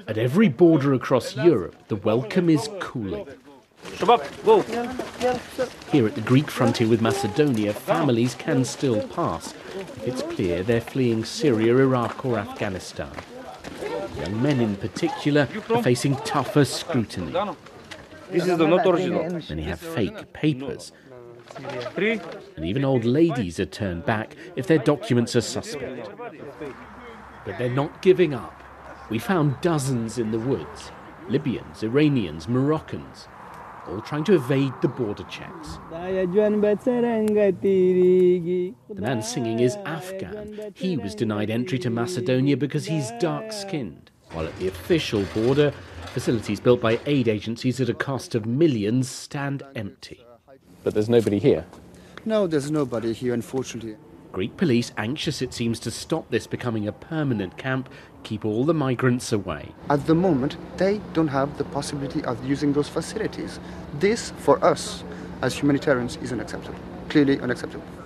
At every border across Europe, the welcome is cooling. Here at the Greek frontier with Macedonia, families can still pass if it's clear they're fleeing Syria, Iraq or Afghanistan. Young men in particular are facing tougher scrutiny. This is not original. Many have fake papers. And even old ladies are turned back if their documents are suspect. But they're not giving up. We found dozens in the woods. Libyans, Iranians, Moroccans, all trying to evade the border checks. The man singing is Afghan. He was denied entry to Macedonia because he's dark-skinned. While at the official border, facilities built by aid agencies at a cost of millions stand empty. But there's nobody here? No, there's nobody here, unfortunately. Greek police, anxious it seems to stop this becoming a permanent camp, keep all the migrants away. At the moment, they don't have the possibility of using those facilities. This, for us, as humanitarians, is unacceptable. Clearly unacceptable.